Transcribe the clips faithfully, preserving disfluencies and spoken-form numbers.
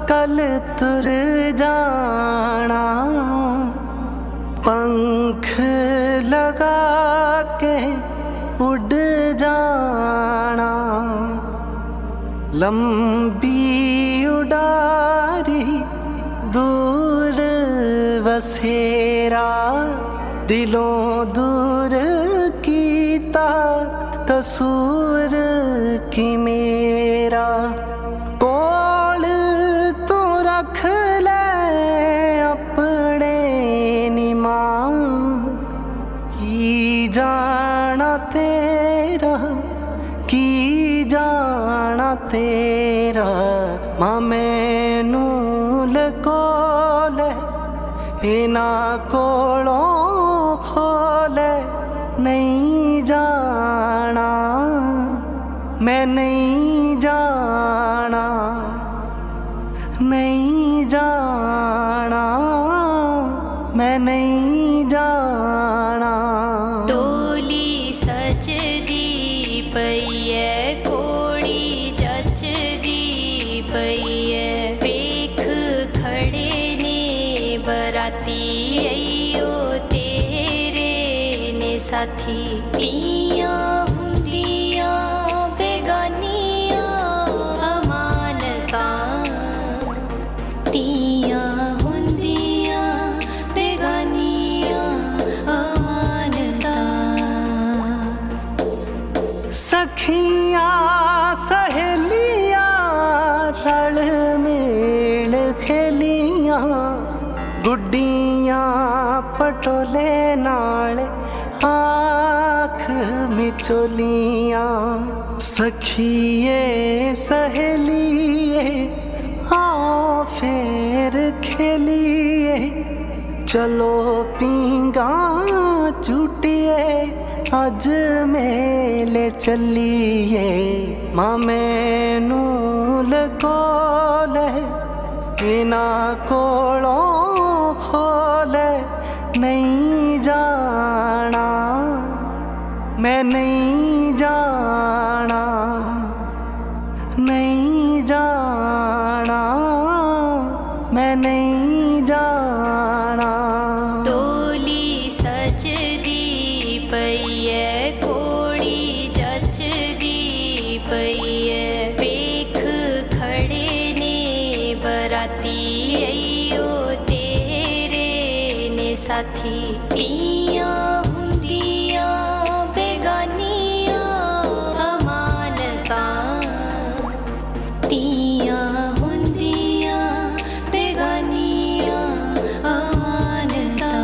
कल तुर जाना, पंख लगा के उड़ जाना, लंबी उड़ारी दूर बसेरा, दिलों दूर कीता कसूर की मेरा। कोल तू रख ले अपने निमां, की जाना तेरा की जाना तेरा। मां मैनू लकोले इन्हां कोलों खोले, नहीं जाना मैं नहीं जाना, नहीं जाना मैं नहीं जाना। डोली सजदी पई है, घोड़ी जचदी पई है, वेख खड़े ने बराती अयो तेरे ने साथी। तियां हुंदियां बेगानियां अमानतां, तियां हुंदियां बेगानियां अमानतां। सखियां सहेलियां रल मिल खेलियां, गुड्डियां पटोले नाल आँख मिचोलियां। सखिए सहेलिए आओ फेर खेलिए, चलो पींगा चूटिए अज मेले चलिए। मां मैनू लकोले इन्हां कोलों खोले, नहीं जाना मैं नहीं जाना, नहीं जाना मैं नहीं जाना। डोली सजदी पई है, घोड़ी जचदी पई है, वेख खड़े ने बराती अयो तेरे ने साथी। तियां हुंदियां बेगानियां अमानतां, तियां हुंदियां बेगानियां अमानतां।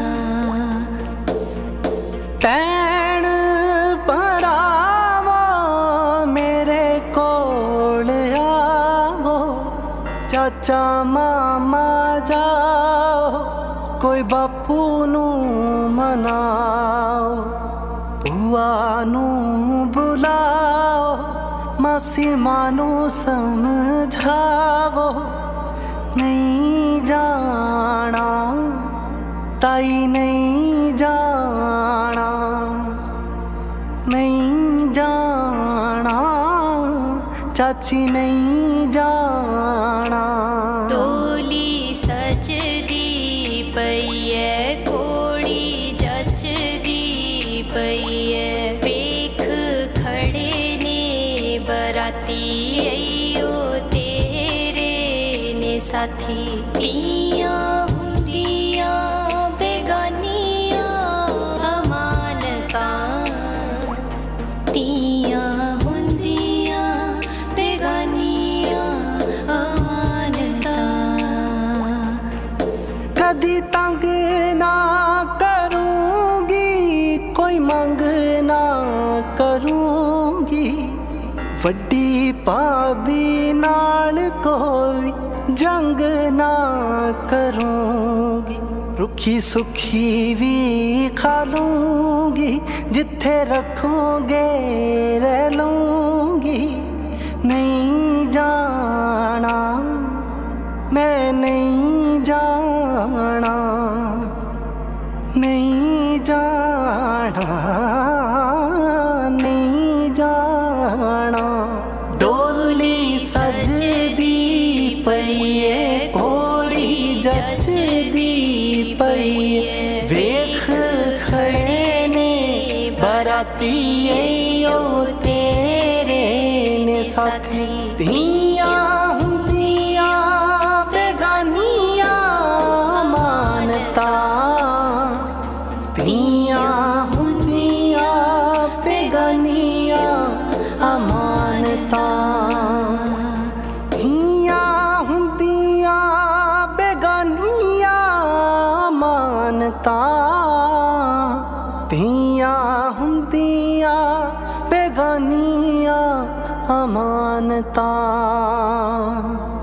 भैन भरावो मेरे कोल आवो, चाचा मामा जाओ कोई बापू नू मनाओ, बुआ नू बुलाओ मासी मां नू समझाओ। नहीं जाना ताई नहीं जाना, नहीं जाना चाची नहीं जाना। डोली सजदी पई है, घोड़ी जचदी पई है, वेख खड़े ने बराती अयो तेरे ने साथी। तियां हुंदियां बेगानियां अमानतां, तियां हुंदियां बेगानियां अमानतां। कदी तंग ना करूंगी कोई मंग ना करूंगी, वड्डी भाभी नाल कोई जंग ना करूंगी। रुखी सुखी भी खा लूंगी, जिथे रखोगे रह लूंगी। नहीं जाना मैं नहीं जाना, नहीं जाना नहीं जाना। डोली सजदी पई ਓ ਤੇਰੇ ਨੇ ਸਾਥੀ ਧੀਆਂ ਹੁੰਦੀਆਂ ਬੇਗਾਨੀਆਂ ਮਾਨਤਾ ਧੀਆਂ ਹੁੰਦੀਆਂ ਬੇਗਾਨੀਆਂ ਅਮਾਨਤਾ ਧੀਆਂ ਹੁੰਦੀਆਂ ਬੇਗਾਨੀਆਂ ਮਾਨਤਾ ਧੀਆਂ ਹੁੰਦੀਆਂ ਬੇਗਾਨੀਆਂ ਅਮਾਨਤਾ।